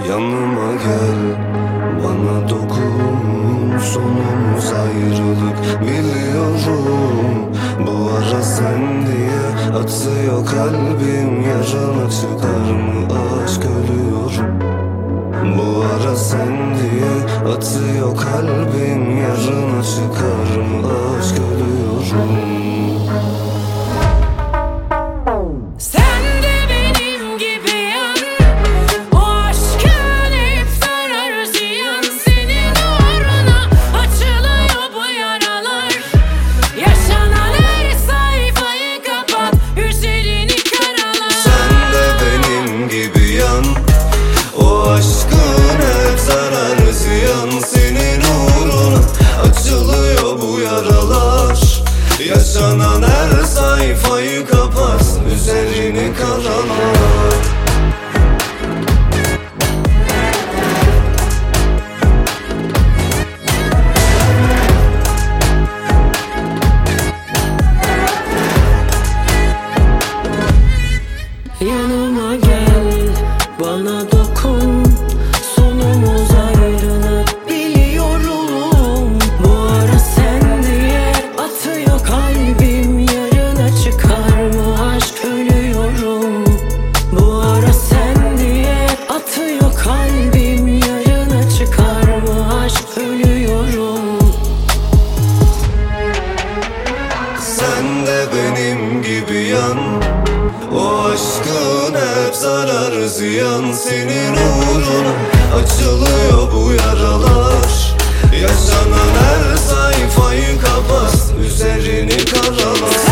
Yanıma gel, bana dokun. Sonumuz ayrılık biliyorum. Bu ara sen diye atıyor kalbim. Yarına çıkar mı aşk, ölüyorum. Bu ara sen diye atıyor kalbim. Yarına çıkar mı aşk, ölüyorum. O aşkın hep zarar, ziyan. Senin uğruna açılıyor bu yaralar. Yaşanan her sayfayı kapat, üzerini karala. Yanıma gel, bana dokun. Sonumuz ayrılık biliyorum. Bu ara sen diye atıyor kalbim. Yarına çıkar mı aşk, ölüyorum. Bu ara sen diye atıyor kalbim. Yarına çıkar mı aşk, ölüyorum. Sen de benim gibi yan. O aşkın hep zarar, ziyan. Senin uğruna açılıyor bu yaralar. Yaşanan her sayfayı kapat, üzerini karala.